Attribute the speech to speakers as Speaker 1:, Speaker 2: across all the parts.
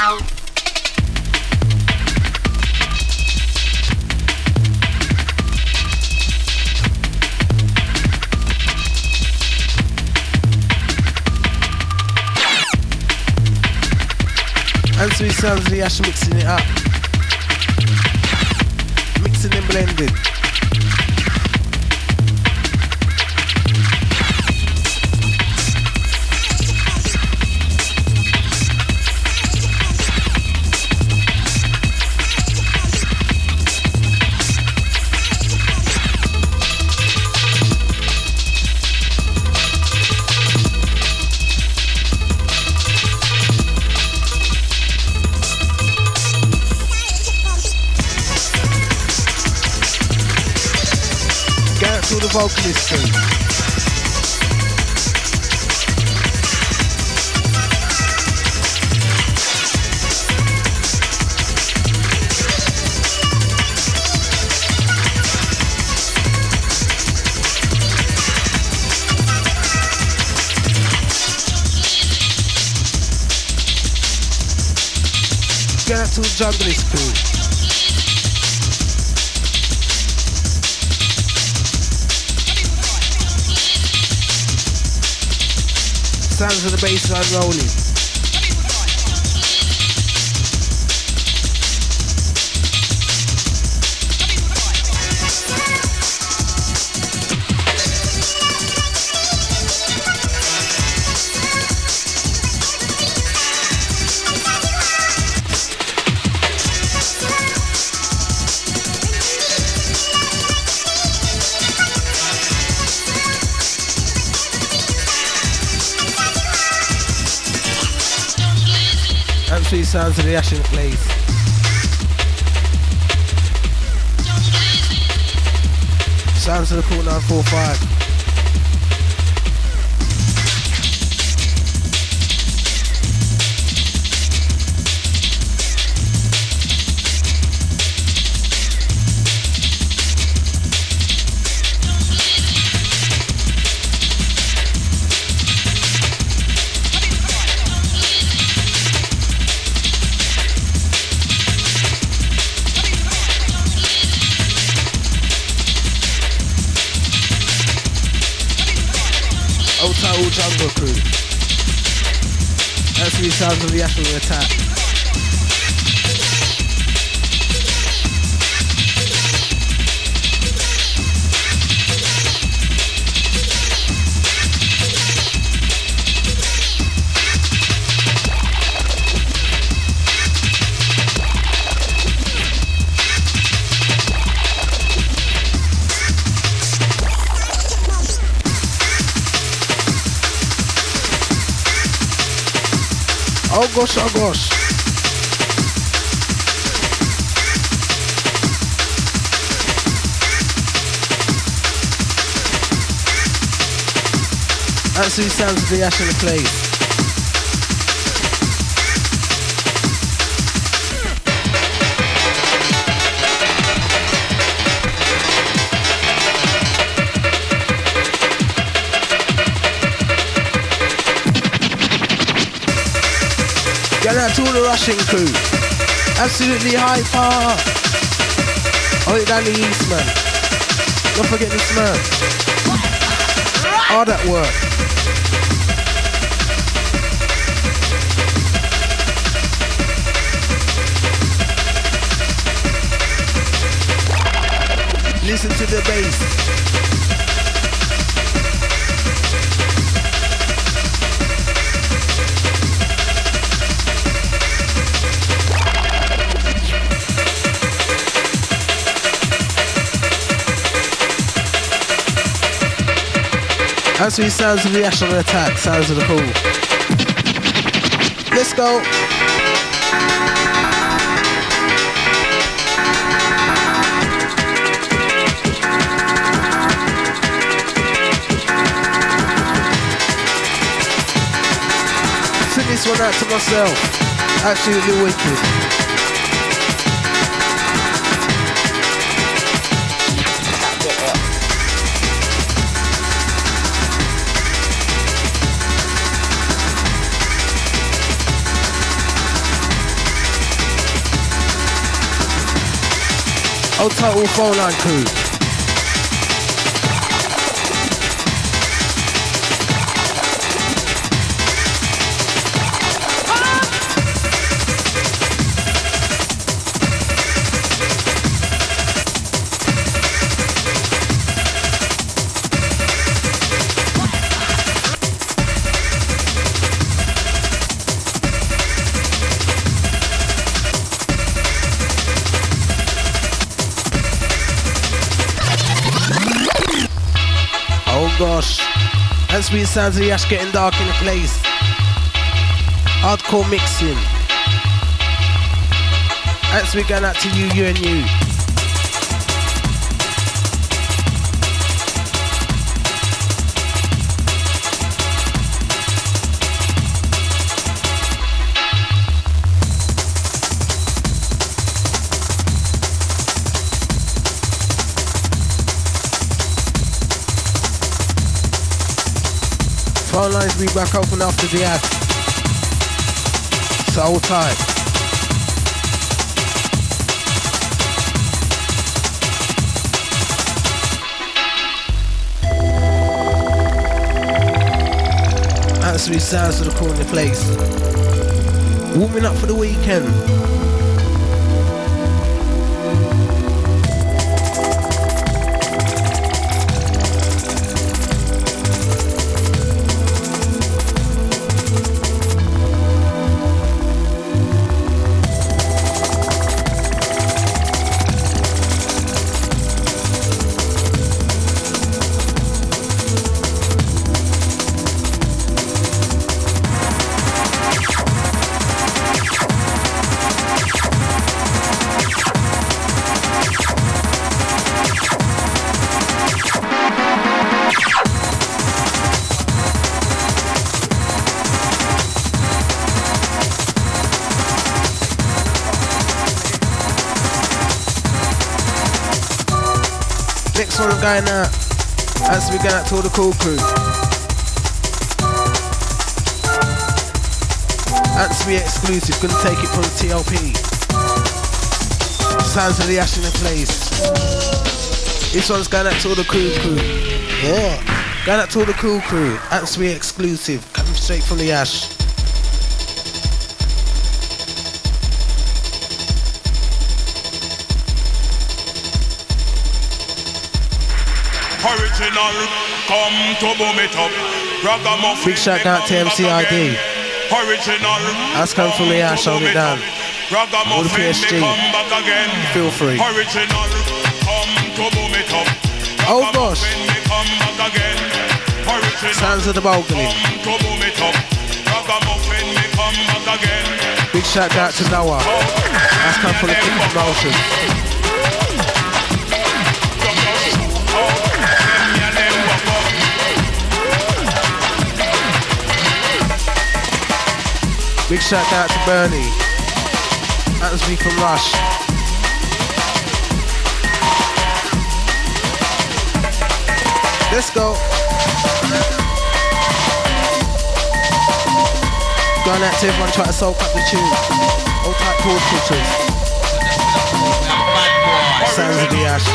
Speaker 1: And sweet sounds of the Ash mixing it up. Mixing and blending. The vocalist too. Get out to the junglist crew. Sounds of the bassline rolling. Sweet sounds of the Ash in place. Sounds of the Cool 945. Total Jungle Crew. That's the sounds of the Ashwell Attack. Oh gosh, oh gosh. That's the sounds of the Ash in the place. Get out to all the Russian crew. Absolutely hyper. Oh, down the east, man. Don't forget this man. All that work. Listen to the bass. That's the sounds of the Ashwell Attack, sounds of the pool. Let's go. Send this one out to myself. Absolutely wicked. Old Total Phone Line crew. Gosh, and sweet sounds of the ash getting dark in the place. Hardcore mixing. And sweet going out to you and you. Phone lines be back open after the ad. So hold tight. Absolute sounds of the corner place. Warming up for the weekend. Next one going out. As we going out to all the cool crew. Answer me exclusive, gonna take it from TLP. Sounds of the ash in the place. This one's going out to all the cool crew. Yeah. Going out to all the cool crew. Answer me exclusive, coming straight from the ash.
Speaker 2: Original, come to boom it up. Ragamuffin,
Speaker 1: big shout out to MCID.
Speaker 2: Original,
Speaker 1: that's come from the ash, hold it down. All the PSG, feel free.
Speaker 2: Original, come to boom it up.
Speaker 1: Oh gosh. Sounds of the balcony. Big shout out to Noah. That's come from the Kick of Motion. Big shout out to Bernie. That was me from Rush. Let's go. Going out to everyone trying to soak up the tune. Old type chord pictures. Sounds of the ash.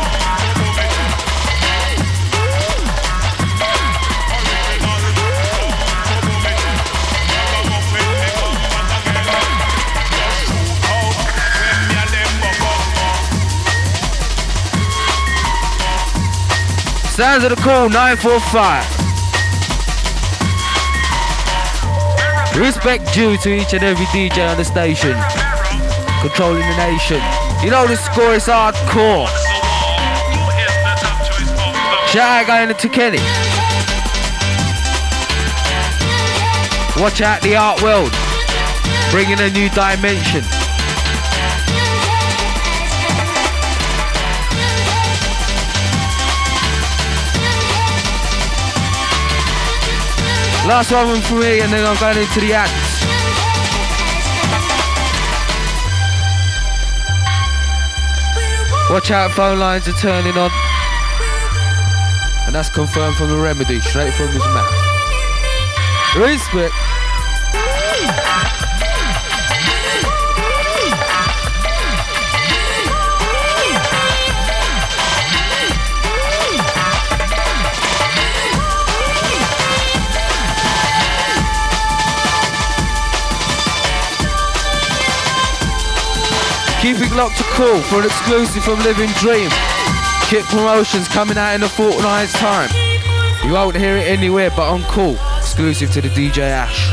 Speaker 3: Sounds of the Cool 945. Respect due to each and every DJ on the station, controlling the nation. You know the score is hardcore. Shout out going to Kenny. Watch out the art world, bringing a new dimension. Last one from me, and then I'm going into the acts. Watch out, phone lines are turning on. And that's confirmed from the Remedy, straight from his mouth. Respect. Keep it locked to Cool for an exclusive from Living Dream. Kit Promotions coming out in a fortnight's time. You won't hear it anywhere but on Cool, exclusive to the DJ Ash.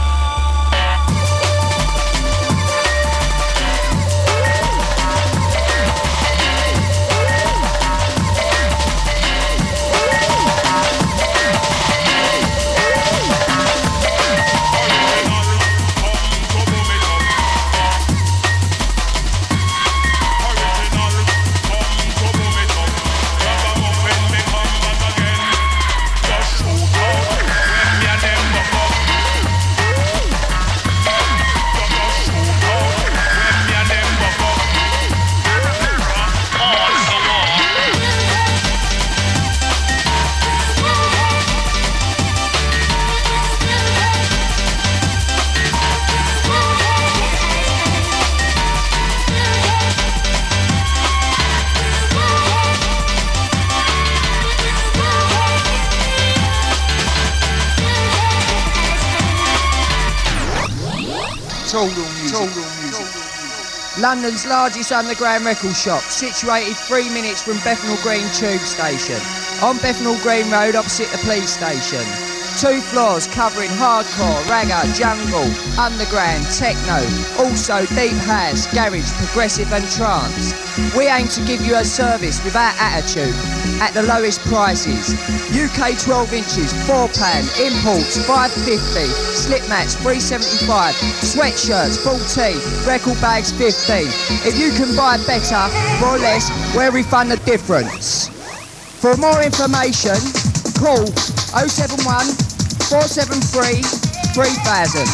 Speaker 4: London's largest underground record shop, situated 3 minutes from Bethnal Green Tube Station, on Bethnal Green Road opposite the police station. 2 floors covering hardcore, ragga, jungle, underground, techno, also deep house, garage, progressive and trance. We aim to give you a service without attitude, at the lowest prices. UK 12 inches, 4-pan, imports 550, slip mats 375, sweatshirts 14, record bags 15. If you can buy better or less, we'll refund the difference. For more information, call 071 473 3000.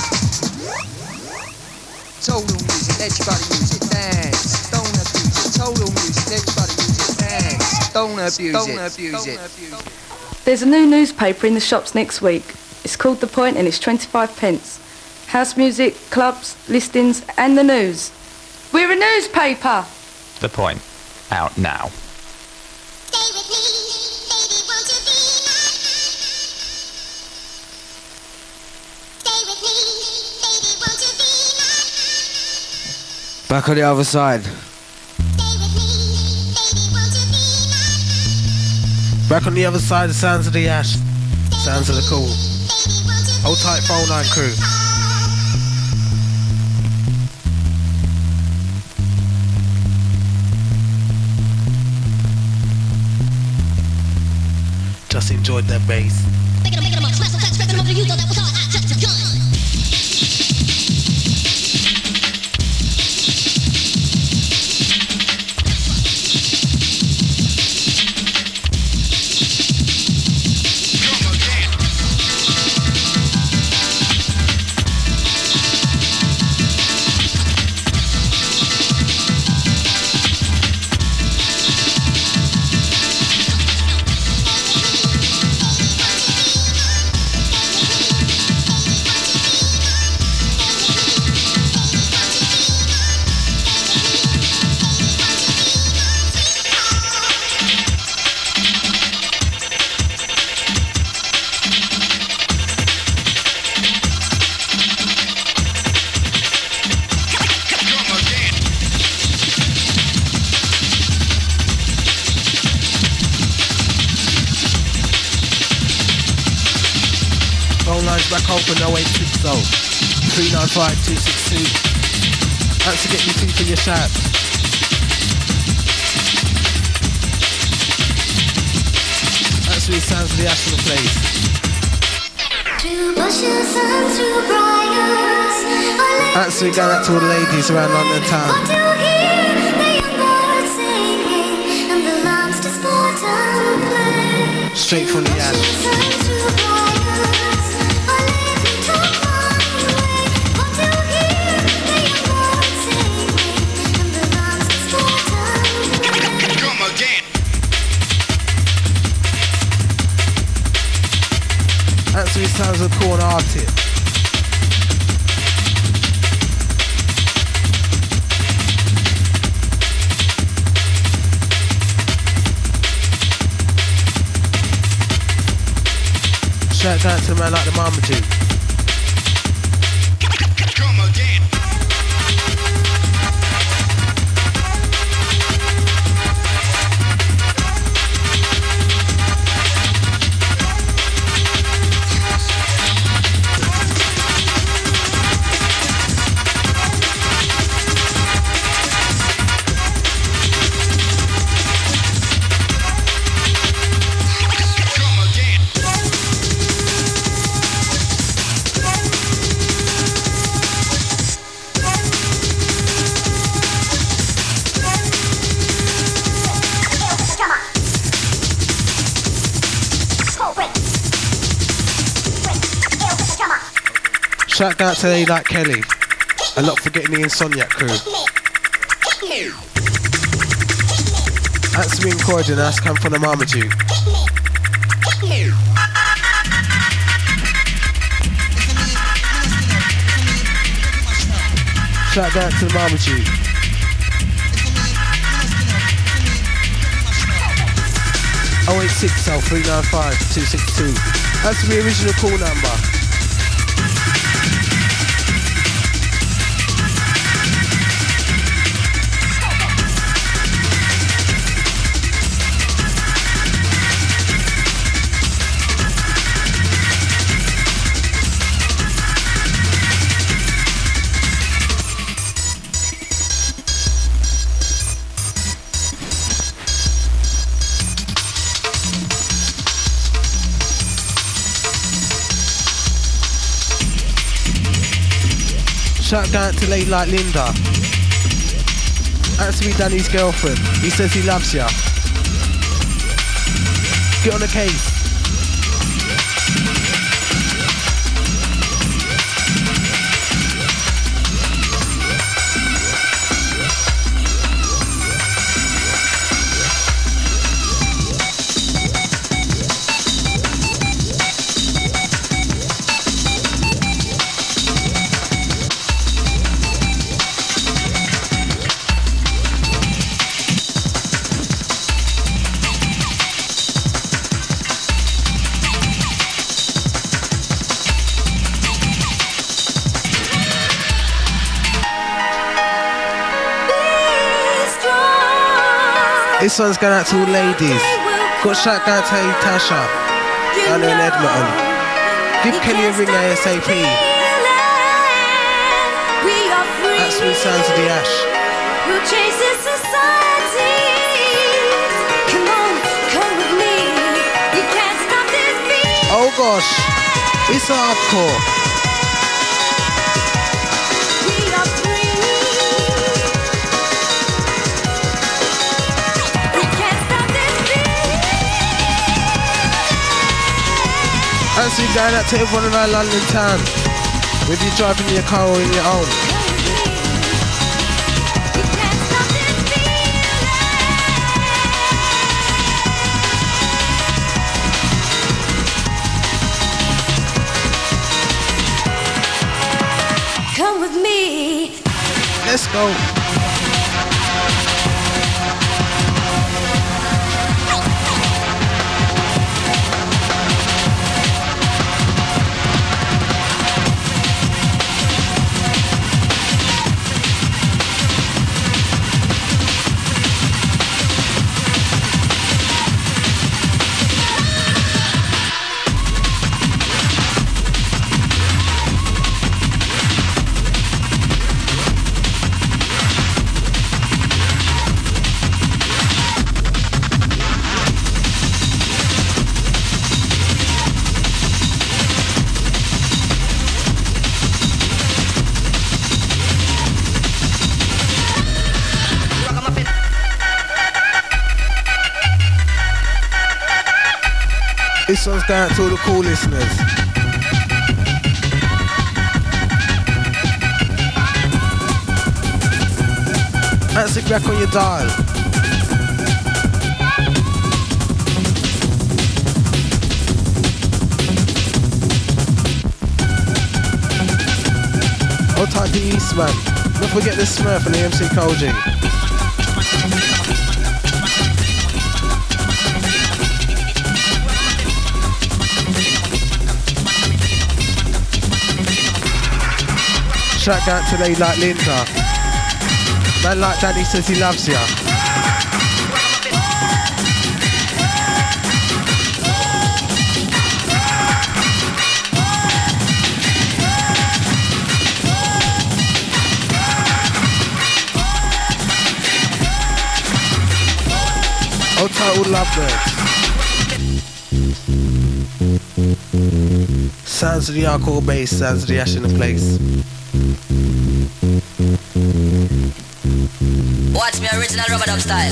Speaker 4: Total music, let your body music dance. Don't abuse it. Total music, let your body music dance. Don't abuse it.
Speaker 5: There's a new newspaper in the shops next week. It's called The Point and it's 25p. House music, clubs, listings and the news. We're a newspaper!
Speaker 6: The Point. Out now.
Speaker 1: Back on the other side. Back on the other side, the sounds of the Ash. Sounds of the Cool. Hold tight, phone line crew. Just enjoyed that bass. Back open 0860 395 262. That's to get you through for your shout. That's really sounds of the Ash on the place. That's we going out to all the ladies around London town. Straight from the Ash. That's what sounds of Corn Arctic. Shout out to the man like the Marmaduke. Shout out to they like Kelly. A lot for getting the Insomniac crew. That's me and Croydon, that's come from the Marmaduke. Shout out to the Marmaduke. 086 395 262. That's the original call number. Shout out to lady like Linda. That's to be Danny's girlfriend. He says he loves ya. Get on the case. This one's going out to all ladies. Got shout out to Tasha down in Edmonton. Give Kelly a ring ASAP. That's Sweet Sounds of the Ash. Oh gosh, it's hardcore. That's you going out to everyone in our London town, whether you're driving your car or in your own.
Speaker 7: Come with me.
Speaker 1: Let's go. This one's going out to all the cool listeners. That's it back on your dial. Hold tight to Eastman. Don't forget the Smurf and the MC Koji. Shout out to they like Linda. Man like Daddy says he loves ya. Old title Lovebirds. Sounds of the hardcore bass, sounds of the ash in the place.
Speaker 7: Watch me original rubber dub style.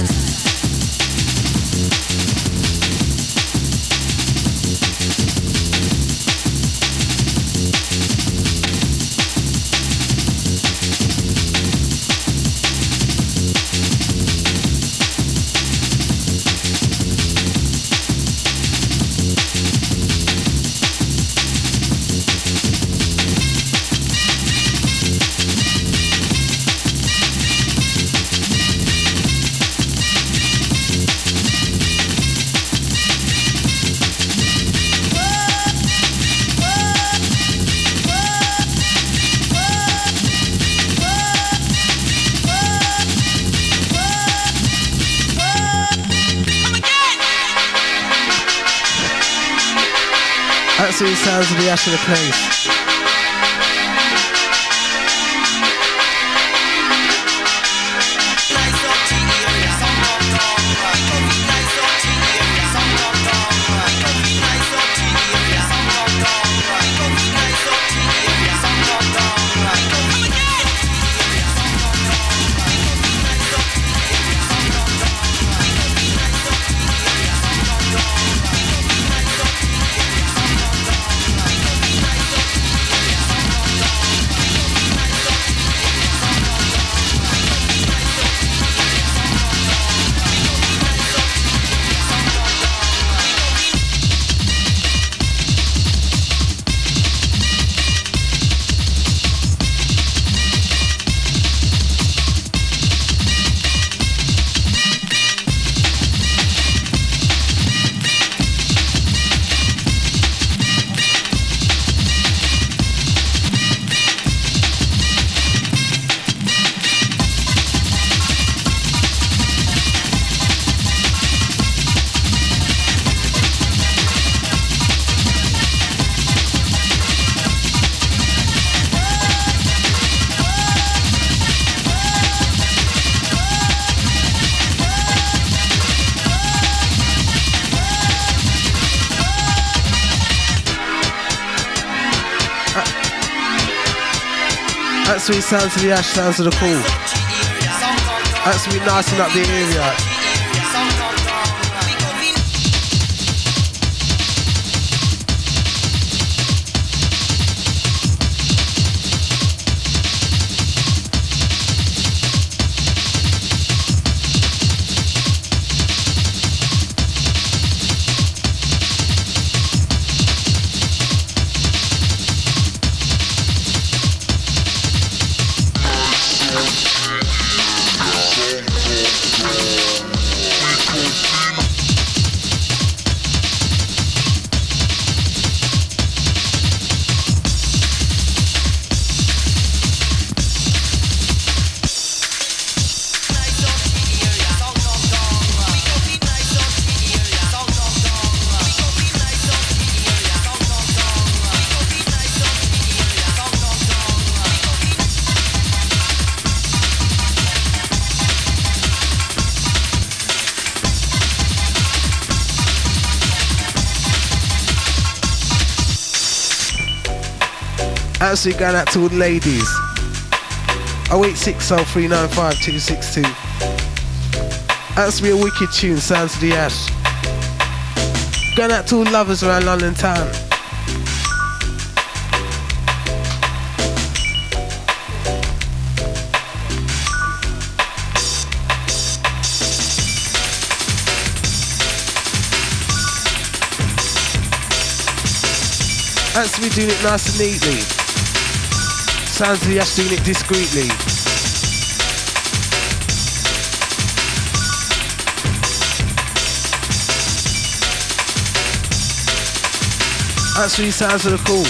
Speaker 1: Absolute sounds of the ash of the place. Sweet sounds of the ash, sounds of the cool. That's me nicing up the area. Absolutely going out to all the ladies. 0860395262. That's be a wicked tune, sounds of the ash. Going out to all lovers around London town. That's me doing it nice and neatly. Sounds of the ash doing it discreetly. That's really sounds of the cool.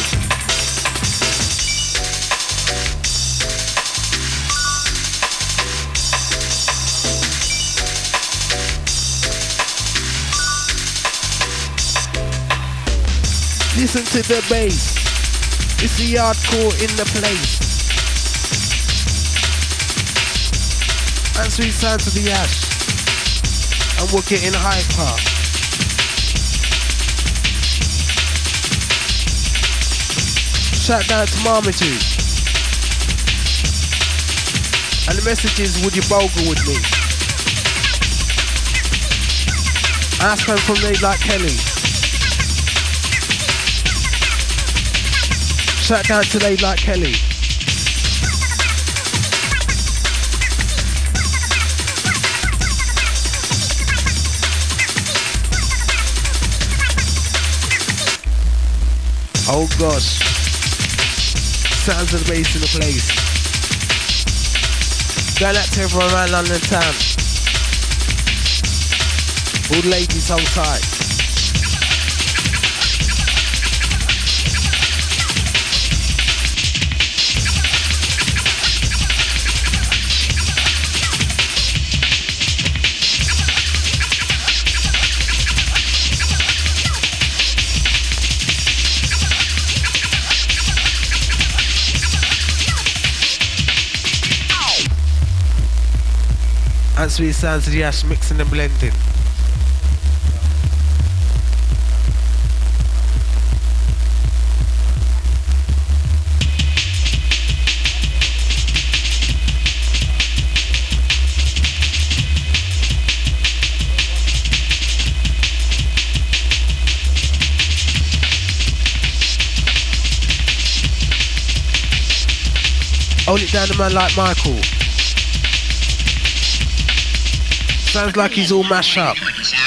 Speaker 1: Listen to the bass. It's the hardcore in the place. And sweet sounds of the ash. And we're getting hyper. Shout out to Marmaduke. And the message is, would you bogle with me? Ask them from They Like Kelly. Shout out to They Like Kelly. Oh gosh. Sounds of the bass in the place. Going out to everyone around London town. All the ladies hold tight. And sweet sounds of the ash mixing and blending. Hold it down, a man like Michael. Sounds like he's all mashed up.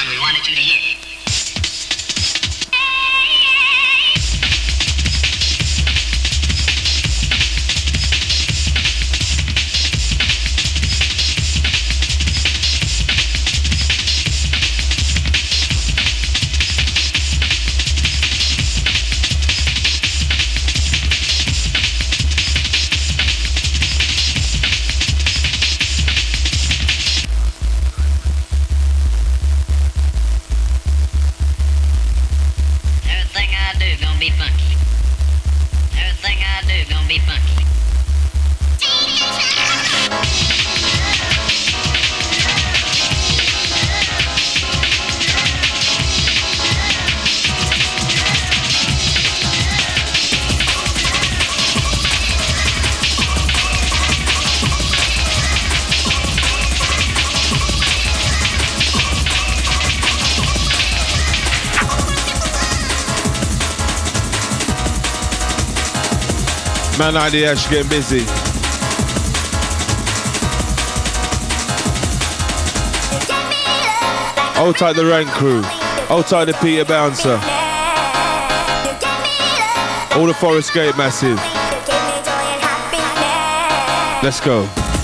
Speaker 8: Man like the Ash getting busy. Hold tight the Rank crew. Hold tight the Peter Bouncer. All the Forest Gate massive. Let's go.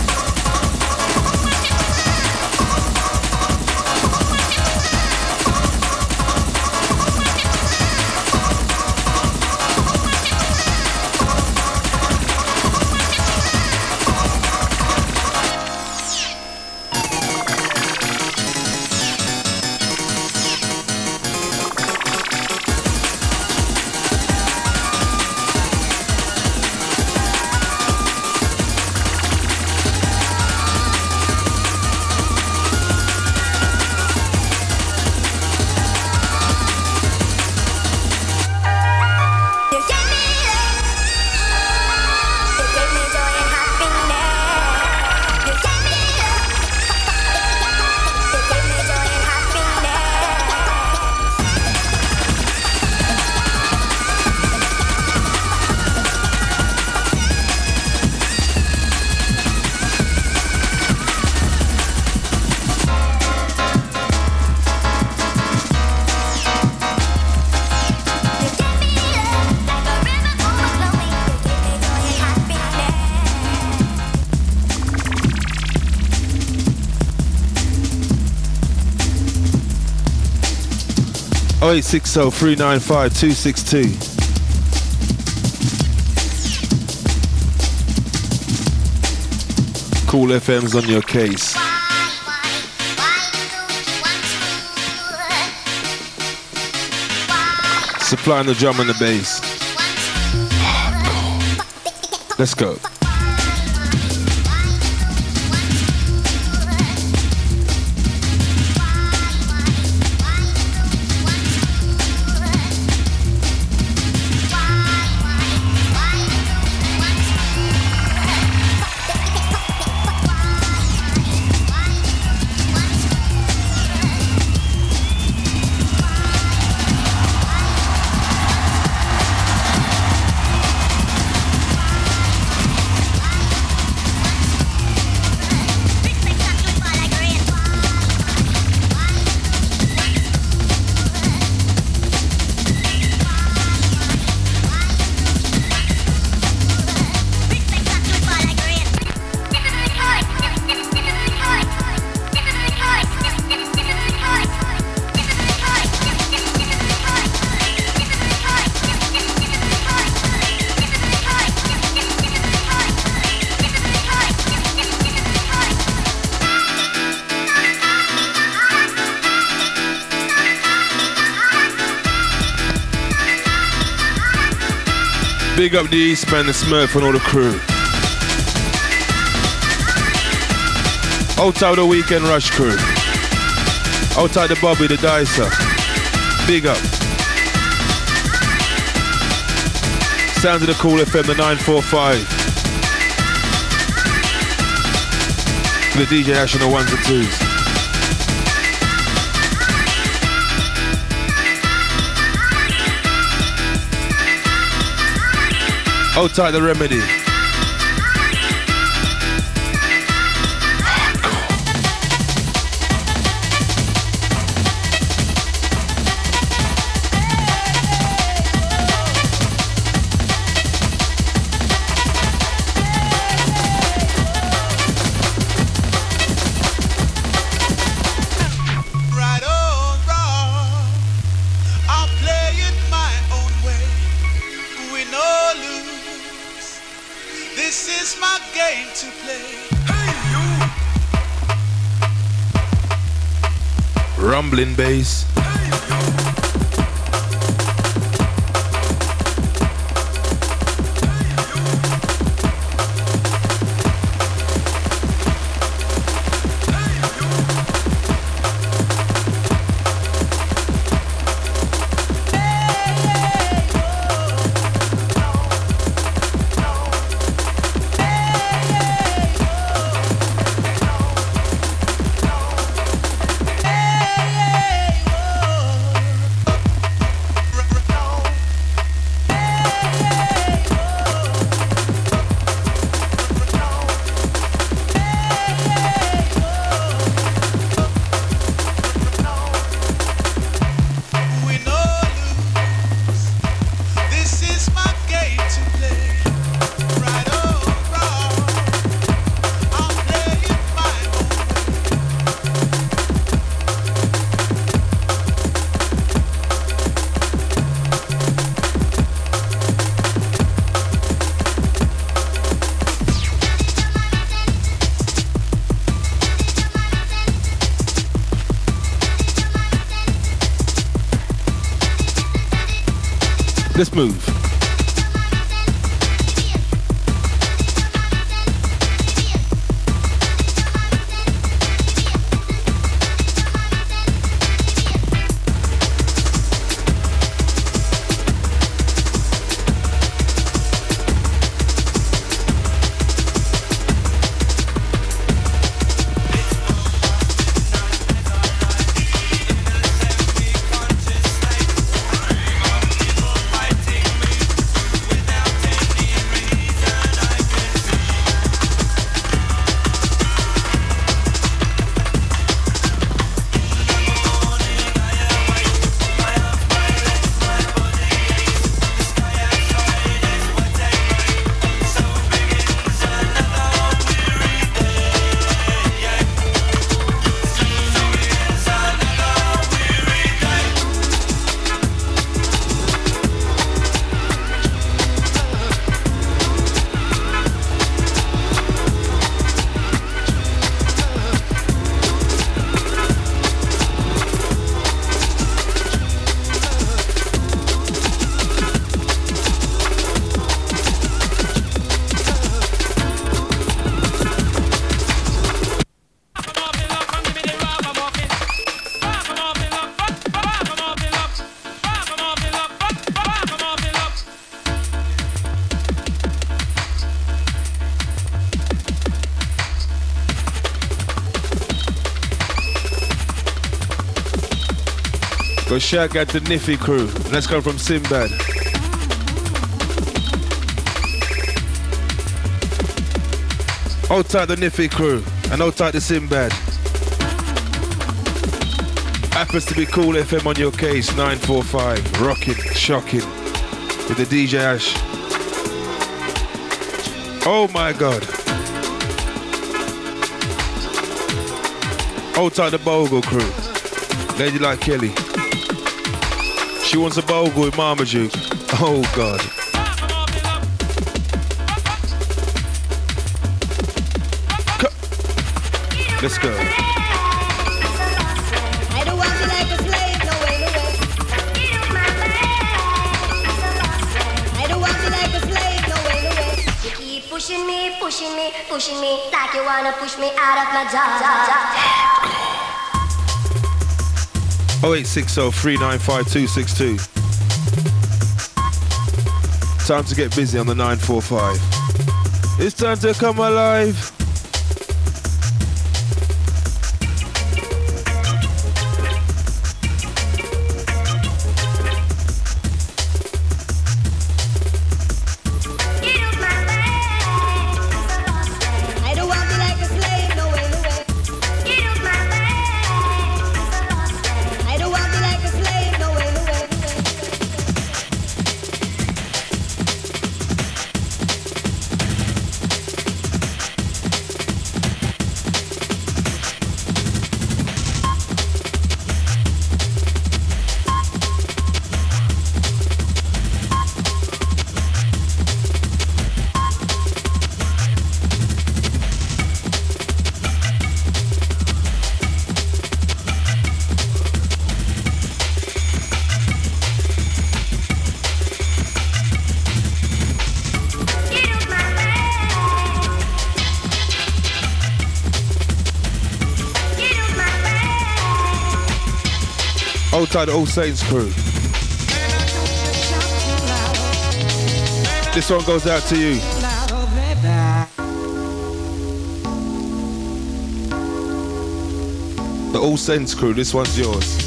Speaker 8: Oh 0860 395 262. Cool FM's on your case. Supplying the drum and the bass. Let's go. Big up the Eastman, the Smurf and all the crew. Outside the Weekend Rush crew. Outside the Bobby, the Dicer. Big up. Sounds of the Cool FM, the 945. For the DJ Ash and the ones and twos. Outside the Remedy. Rumbling bass. Let's move. Go shout out the Niffy crew. Let's go from Sinbad. Hold tight the Niffy crew and hold tight the Sinbad. Happens to be Cool FM on your case, 945. Rocking, shocking with the DJ Ash. Oh my God. Hold tight the Bogle crew. Lady like Kelly. She wants a Bogle with Marmaduke. Oh God. Let's go.
Speaker 9: I don't want you like a slave, no way, no way. I don't want you like a slave, no way, no way. You keep pushing me. pushing me like you wanna push me out of my job.
Speaker 8: 0860 395 262. Time to get busy on the 945. It's time to come alive. Hold tight, the All Saints crew. This one goes out to you. The All Saints crew, this one's yours.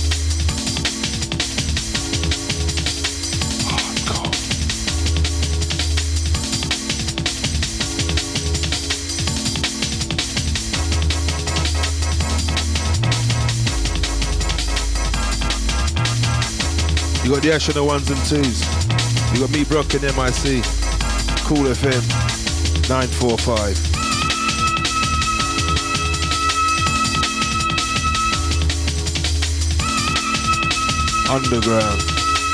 Speaker 8: You got the Ash on the ones and twos. You got me, Brock, and MIC. Cool FM 945. Underground.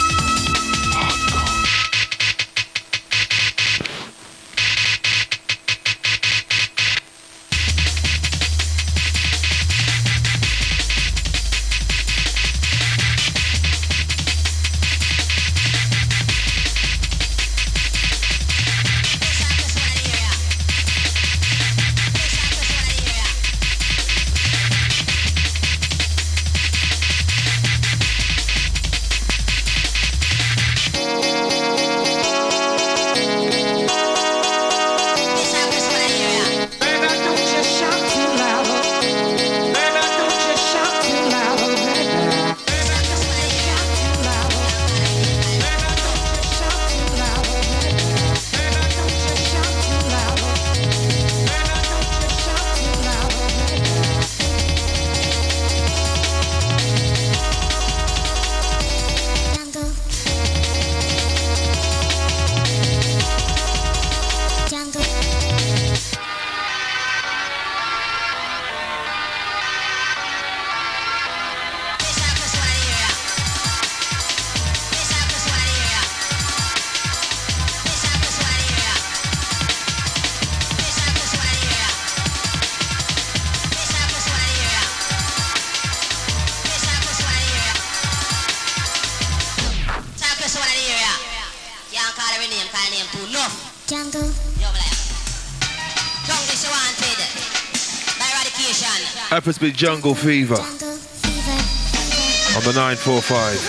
Speaker 8: Happens to be Jungle Fever on the 945.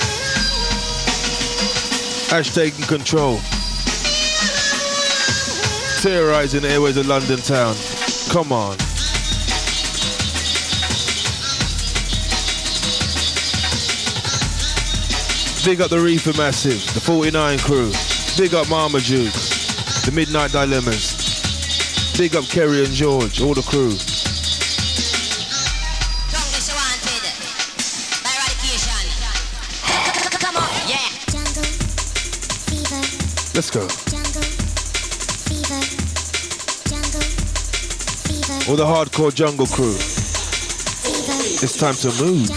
Speaker 8: Ash taking control. Terrorizing the airways of London town. Come on. Big up the Reefer Massive, the 49 crew. Big up Mama Duke, the Midnight Dilemmas. Big up Kerry and George, all the crew. Let's go. All the hardcore jungle crew. It's time to move.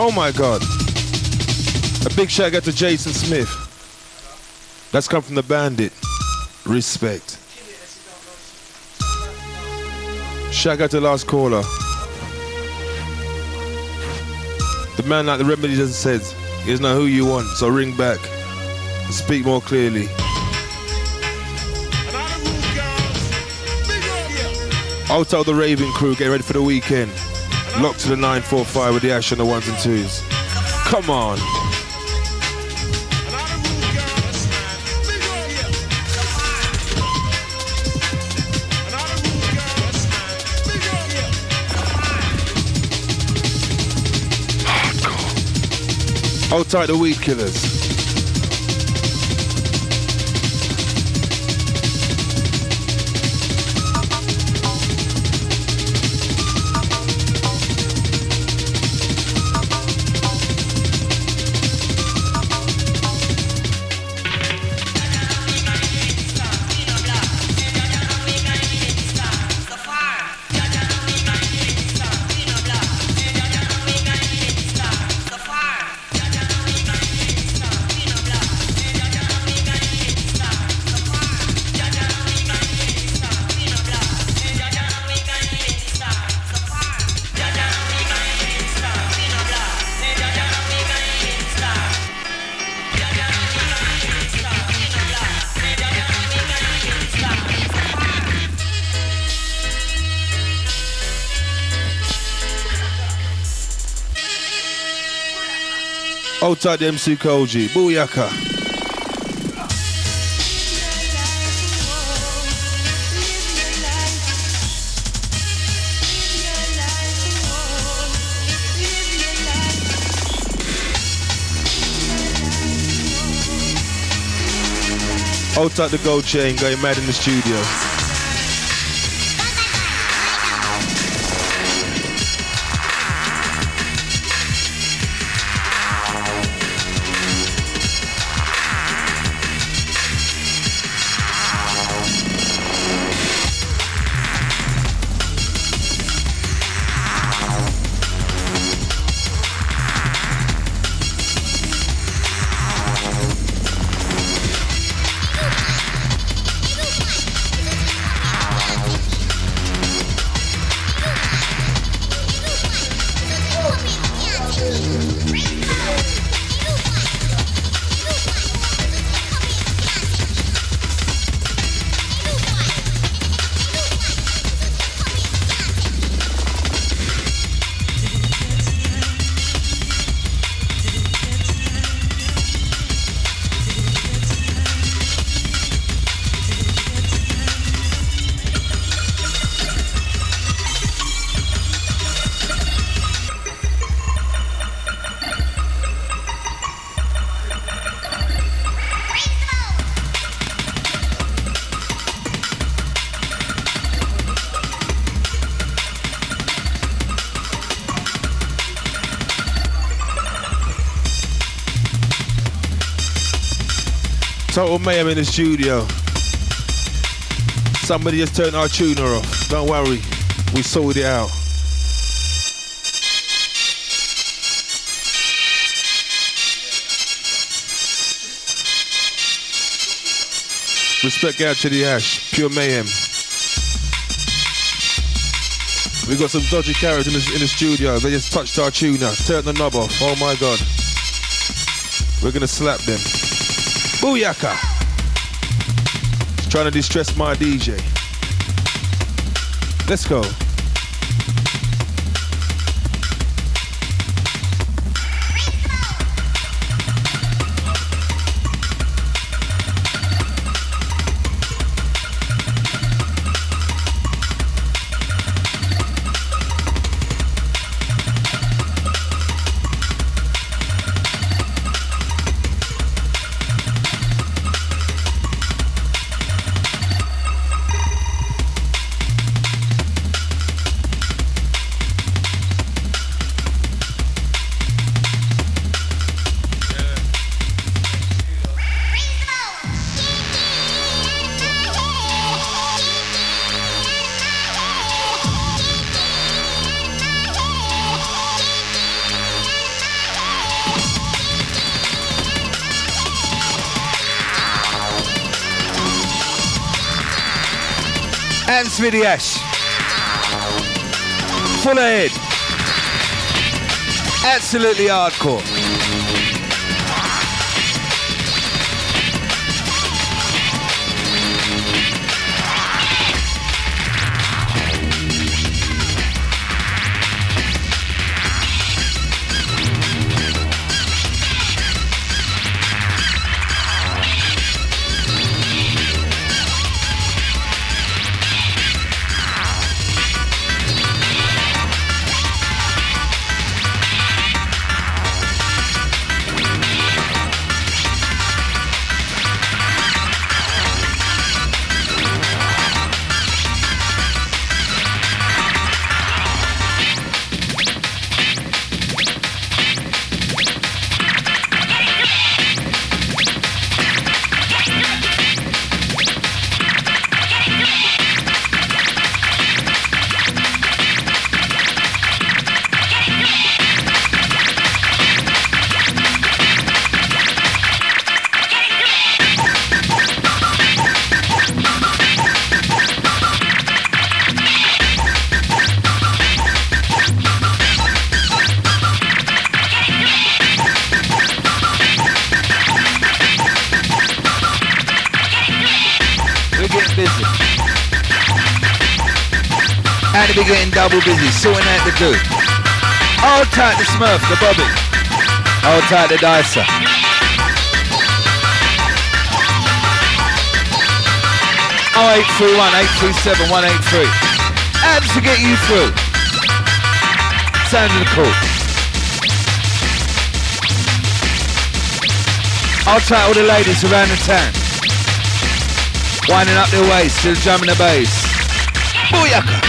Speaker 8: Oh my God. A big shout out to Jason Smith. That's come from the Bandit. Respect. Shout out to the last caller. The man like the Remedy just said, he doesn't know who you want, so ring back. Speak more clearly. I'll tell the Raven crew, get ready for the weekend. Locked to the 945 with the Ash on the 1s and 2s. Come on. Hold tight, the Weed Killers. Hold tight, the MC Koji. Booyaka. Hold tight, the gold chain, going mad in the studio. Total mayhem in the studio. Somebody just turned our tuner off. Don't worry, we sorted it out. Respect out to the Ash, pure mayhem. We got some dodgy characters in the studio. They just touched our tuner, turned the knob off. Oh my God. We're gonna slap them. Booyaka! Trying to distress my DJ. Let's go. Hands with the ash. Full ahead. Absolutely hardcore. And be getting double busy, sorting out the do. Hold tight the Smurf, the Bobby. Hold tight the Dicer. Oh, 831 837 183. Abs to get you through. Sound of the call. Hold tight all the ladies around the town. Winding up their waist to the drum and the bass. Booyaka!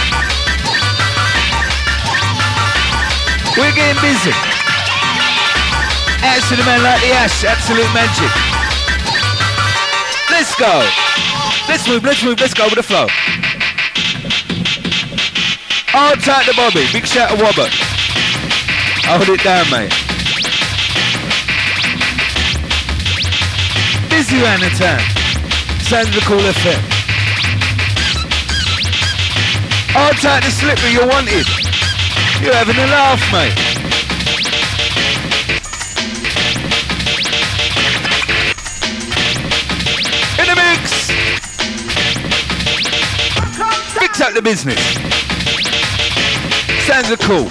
Speaker 8: We're getting busy. Answer the man like the Ash, absolute magic. Let's go. Let's move, let's go with the flow. Hold tight the Bobby, big shout to Wobbert. Hold it down, mate. Busy around the town. Sounds of the Cool FM. Hold tight the Slippery, you're wanted. You're having a laugh, mate. In the mix. Mix up the business. Sounds are cool.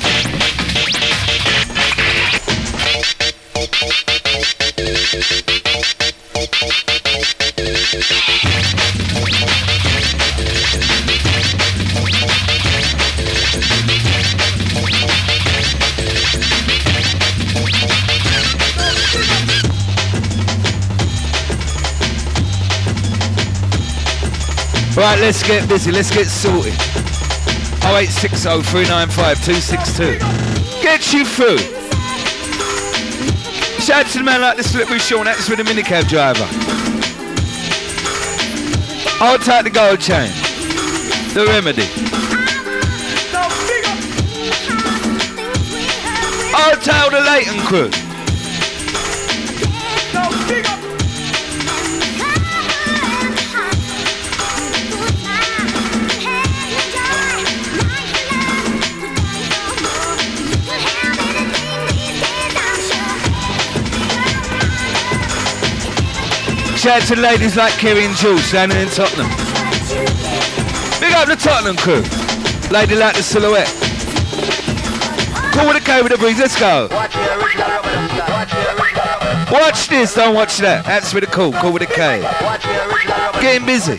Speaker 8: Right, let's get busy, let's get sorted. 0860 395 262. Get you through. Shout out to the man like the Slippery Sean, that's with the minicab driver. Hold tight the gold chain. The Remedy. Hold tight the Leighton crew. Shout out to the ladies like Kerry and Jules standing in Tottenham. Big up the Tottenham crew. Lady like the Silhouette. Cool with the K with the breeze, let's go. Watch this, don't watch that. That's with the cool with the K. Getting busy.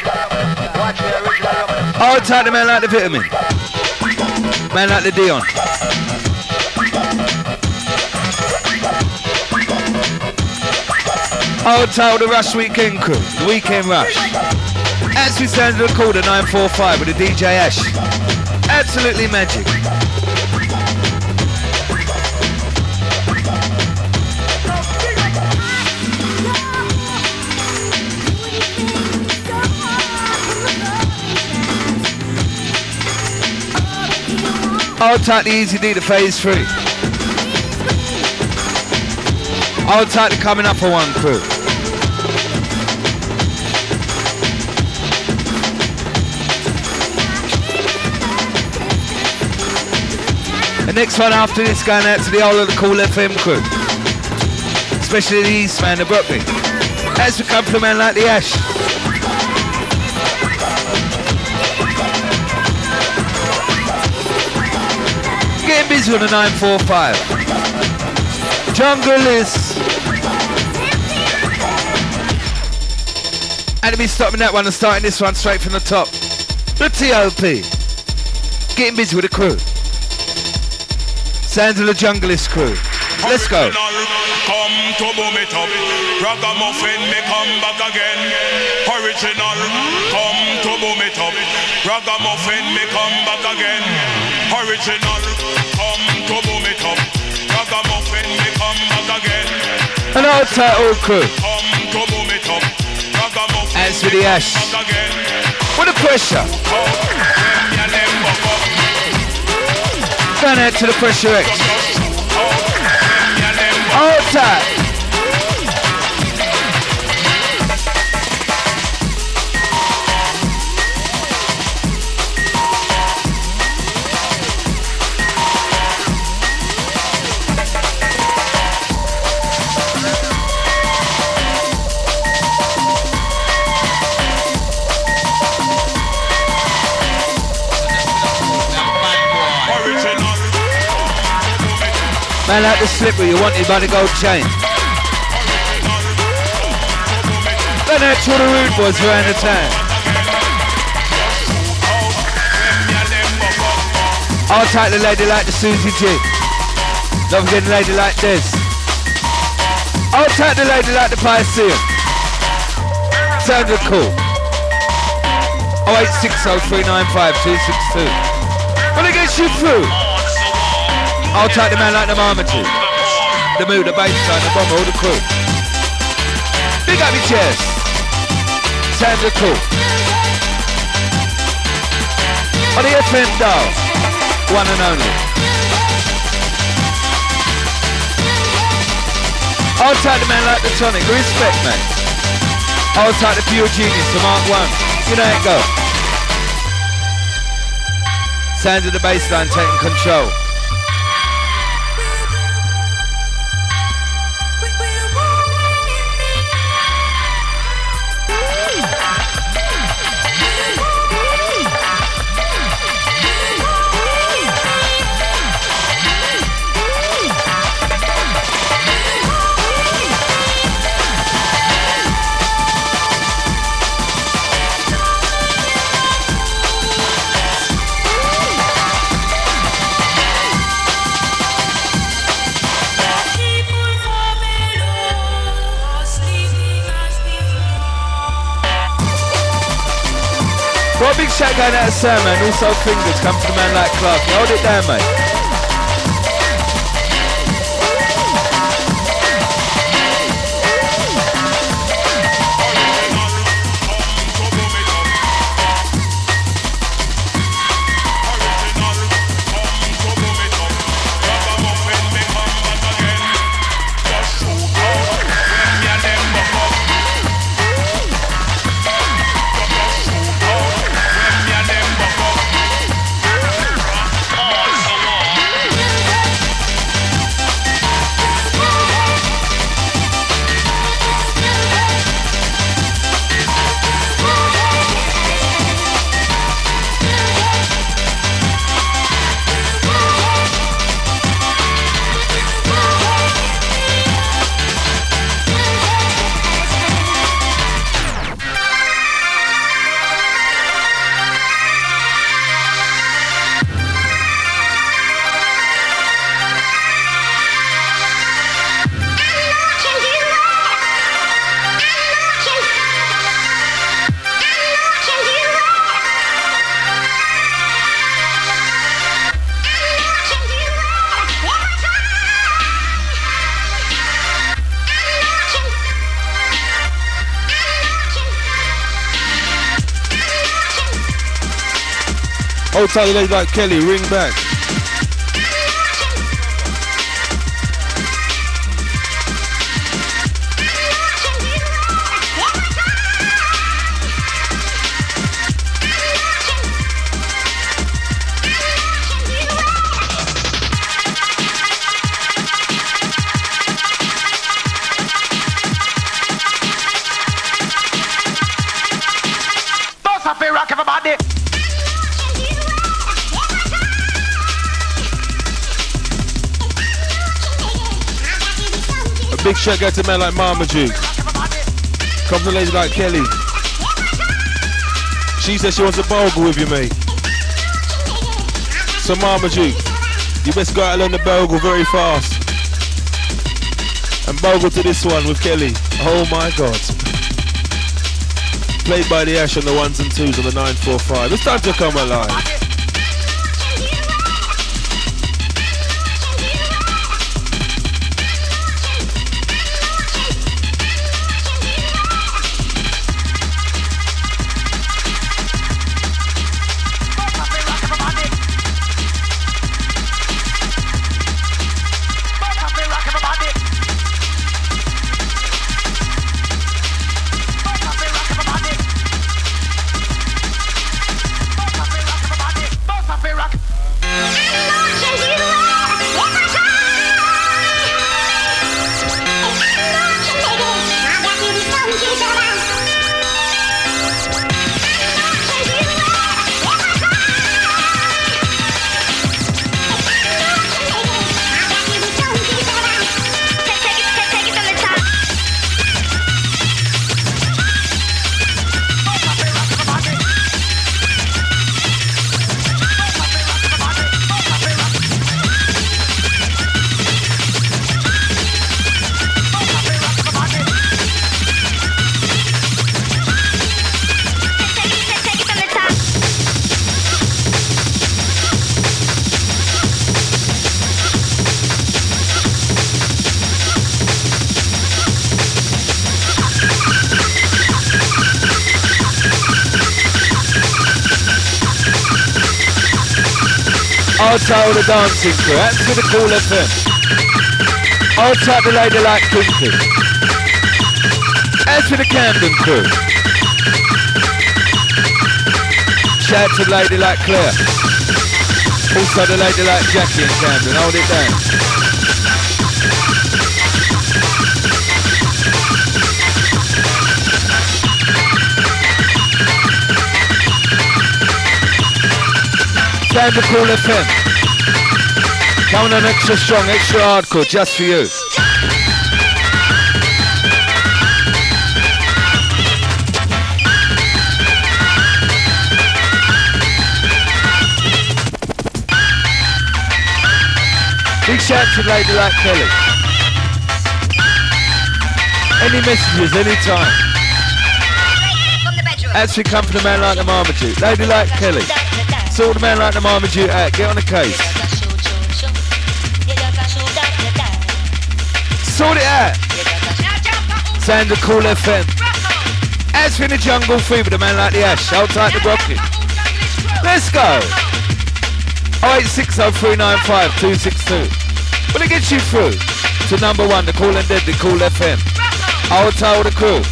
Speaker 8: Hold tight the man like the Vitamin. Man like the Dion. Hold tight the Rush Weekend crew, the Weekend Rush. As we stand to the call, the 945 with the DJ Ash. Absolutely magic. Hold tight the Easy D to phase 3. Hold tight the Coming Up for One crew. The next one after this going out to the whole of the Cool FM crew. Especially the East man, the Brooklyn. That's a couple of men like the Ash. Getting busy on the 945. Jungle is. And me stopping that one and starting this one straight from the top. The T.O.P. Getting busy with the crew. Sounds of the Junglist crew. Let's go.
Speaker 2: Come to boom it up. Ragamuffin me come back again. Original. Come to boom it up. Ragamuffin me come back again. Original. Come to boom it up. Ragamuffin me come back again.
Speaker 8: An old title crew.
Speaker 2: Come to boom it up. Ragamuffin
Speaker 8: as for the Ash. What a pressure. Going out to the Pressure X. All tight. Man like the slipper you wanted by the gold chain. Then out to the rude boys around the town. I'll take the lady like the Susie G. Don't forget the lady like this. I'll take the lady like the Piscean. Sounded cool. 0860395 262. Well, it gets you through. I'll take the man like the Marmaduke, the mood, the bassline, the bomber, all the crew. Big up your chest. Sounds are cool. On the FM dial, one and only. I'll take the man like the Tonic, respect mate. I'll take the pure genius, the Mark 1. You know how it go. Sounds of the bassline taking control. Got a big shout going out of Sam, man. Also fingers come from a man like Clark. Hold it down, mate. Old tight lady like Kelly, ring back.
Speaker 10: rock everybody.
Speaker 8: A big shout out to men like Marmaduke. Come to ladies like Kelly. She says she wants a bogle with you, mate. So Marmaduke, you best go out and learn the bogle very fast. And bogle to this one with Kelly. Oh my God. Played by the Ash on the ones and twos on the 945. It's time to come alive. I'll tell the dancing crew, that's for the Cool FM. I'll tell the lady like Kinky. That's for the Camden crew. Shout to the lady like Claire. Also the lady like Jackie and Camden, hold it down. Time to Cool FM. Coming on extra strong, extra hardcore, just for you. Big shout to Lady Like Kelly. Any messages, any time. Actually come from the man like the Marmaduke. Lady Like Kelly. Sort the man like the Marmaduke out, get on the case. Sort it out. Sound of Cool FM. As for the Jungle Fever, the man like the Ash, hold tight the rocket. Let's go. 0860395262. Will it get you through to number one, the Cool and Deadly Cool FM? I'll tell the crew.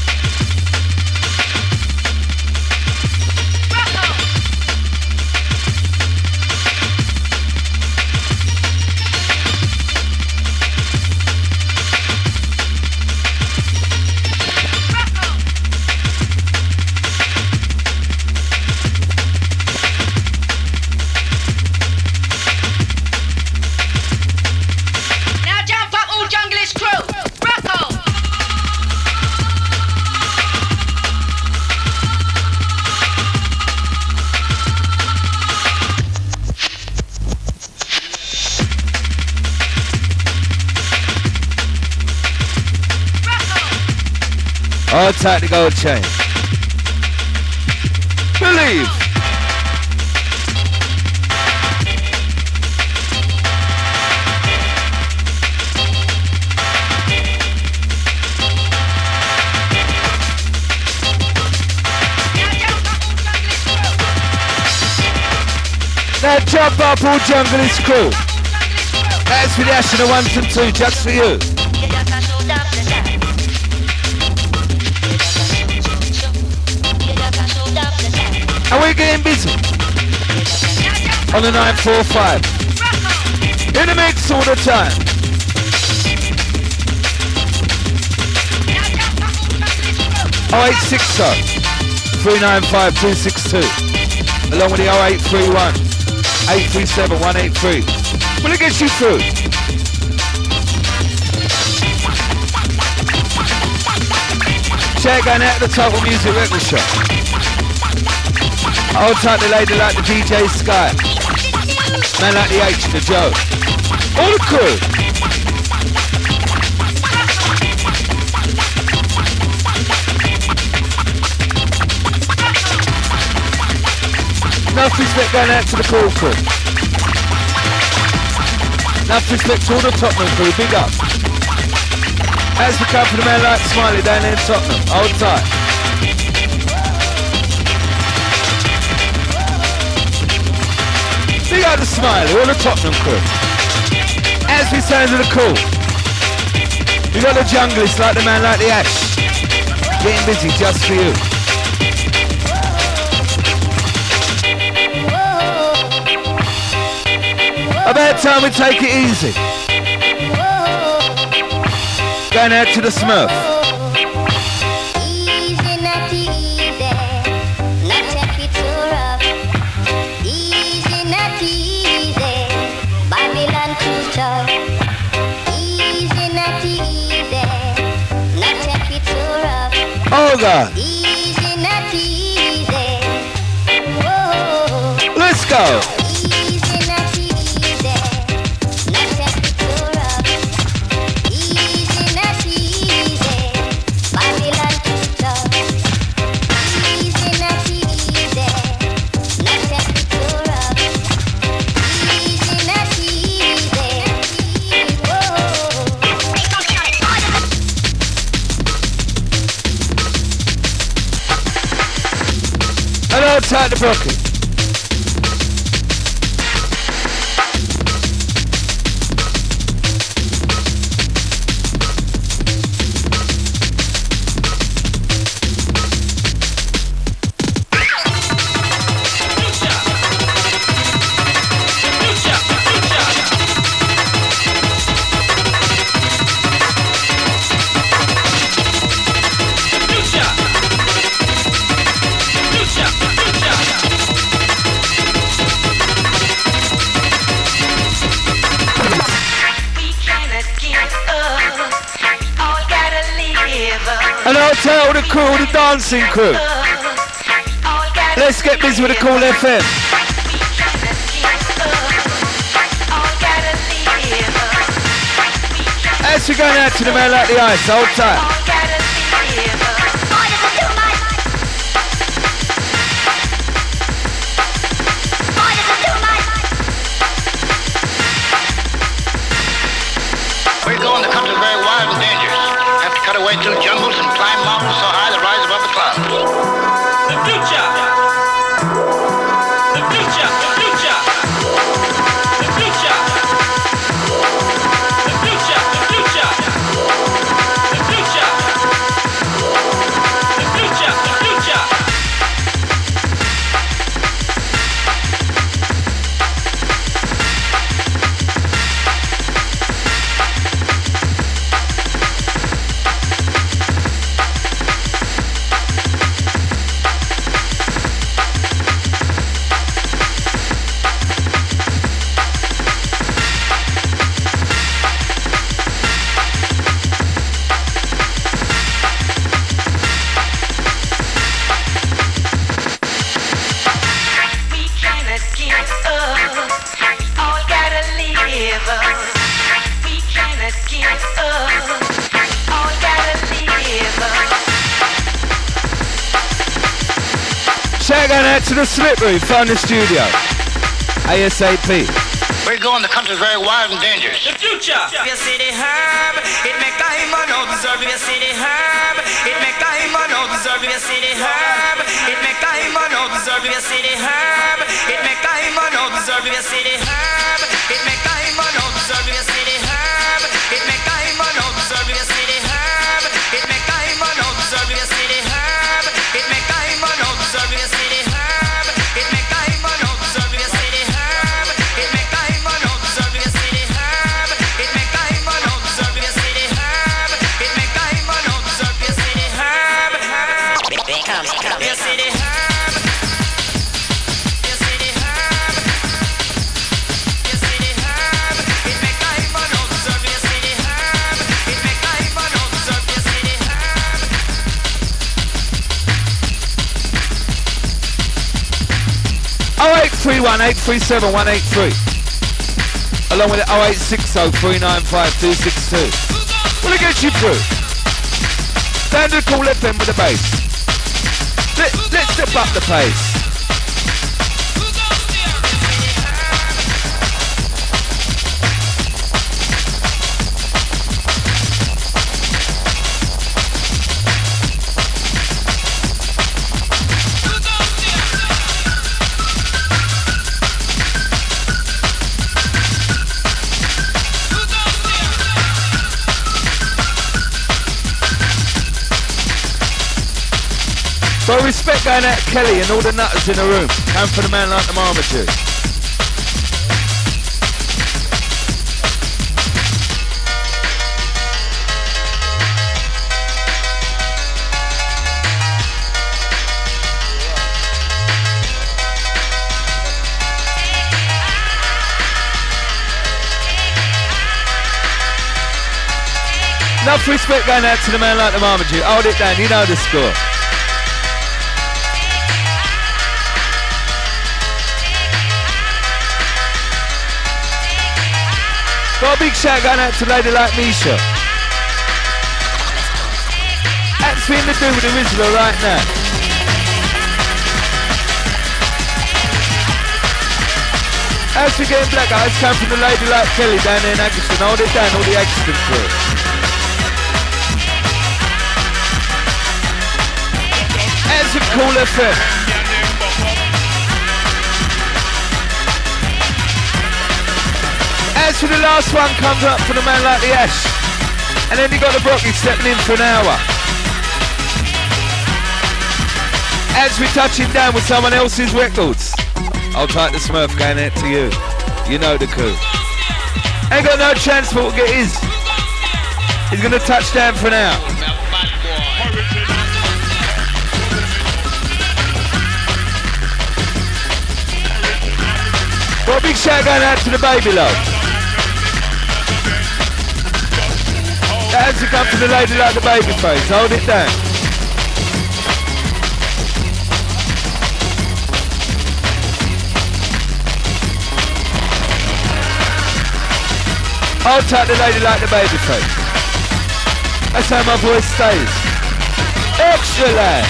Speaker 8: Hold tight the gold chain. Believe. Now jump up all Junglist crew. That's for the Ash and the ones and two, just for you. And we're getting busy on the 945. In the mix all the time. Oh, 860 395 262. Along with the 0831 837 183. Will it get you through? Check going out to the Total Music Record Shop. Hold tight the lady like the DJ Sky. Man like the H, the Joe. All the crew. Enough respect going out to the cool crew. Enough respect to all the Tottenham crew, big up. As we come for the man like Smiley down there in Tottenham, hold tight. Big up the Smiley, all the Tottenham crew. As we sound to the cool. We got the junglists like the man like the Ash. Getting busy just for you. About time we take it easy. Going out to the Smurf.
Speaker 9: Easy, not easy, not take it too rough. Easy, not easy, Babylon too tough. Easy, not easy, not take it too rough.
Speaker 8: Oh God.
Speaker 9: Easy, not easy. Whoa.
Speaker 8: Let's go.
Speaker 9: Easy, not easy, not take it too rough. Easy, not easy, Babylon too tough. Easy, not easy, not take it too rough. Easy, not easy. Whoa.
Speaker 8: Hello, tight the broccoli. Hello, tight all the crew, all the dancing crew. Let's get busy with the Cool FM. As we're going out to the man like the ice, hold tight.
Speaker 10: We're going, the country's very wild and dangerous. Have to cut away through jungles and climb mountains so high they rise above the clouds. The future! The future! The future! The future! The future! The future! The future! The future! The future!
Speaker 8: Shout out to the Slip Room, found the studio. ASAP.
Speaker 10: We're going, the country's very wild and dangerous.
Speaker 11: The future! You see the herb, it make a him no deserve. You see the herb, it make a him no deserve. You see the herb, it make a him no deserve. You see the herb, it make a him no deserve. You see the herb, it make a him no deserve. You see the herb, it make a him no deserve. You see the herb, it make a him no deserve. You see the herb, it make a him no deserve. You see the herb, it make a him no deserve. You see the herb, it make a him no deserve. You see the herb, it make a him no deserve. You see the herb, it make a him no deserve. You see the herb, you see the
Speaker 8: 0831 837 183. Along with the 0860 395 262. Will it get you through? Standard Cool FM with the bass. Let's step up the pace. So respect going out to Kelly and all the nutters in the room. And for the man like the Marmaduke. Enough respect going out to the man like the Marmaduke. Hold it down, you know the score. Got a big shout going out to a lady like Misha. That's been to do with the original right now. As we get black eyes, come from the lady like Kelly down there in Agustin. Hold it down, all the Agustin crew. As we Cool FM. As for the last one comes up for the man like the Ash. And then you got the Brocky stepping in for an hour. As we touch him down with someone else's records. I'll type the Smurf going out to you. You know the coup. Ain't got no transport to get his. He's gonna touch down for an hour. Got a big shout going out to the Baby Love. As you come to the lady like the baby face, hold it down. Hold tight the lady like the baby face. That's how my voice stays. Extra loud.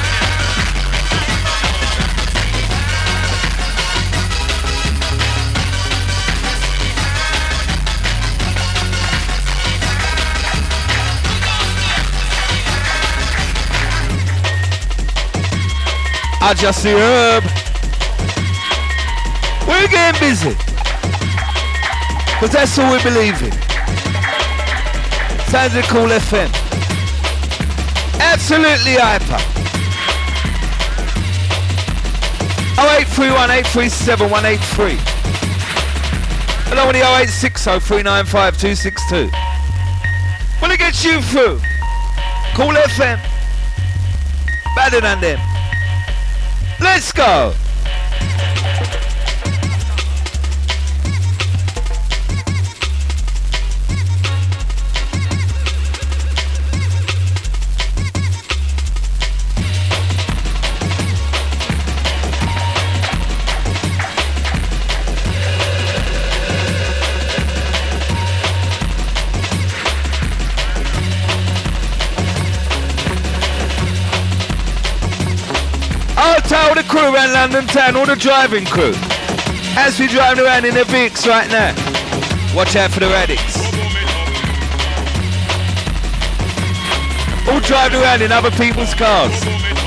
Speaker 8: I just see Herb. We're getting busy. Because that's all we believe in. Sounds like Cool FM. Absolutely hyper. 0831 837 183. Along with the 0860 395 262. Will it get you through? Cool FM. Better than them. Let's go! All the crew around London town, all the driving crew. As we drive around in the Vicks right now. Watch out for the addicts. All driving around in other people's cars.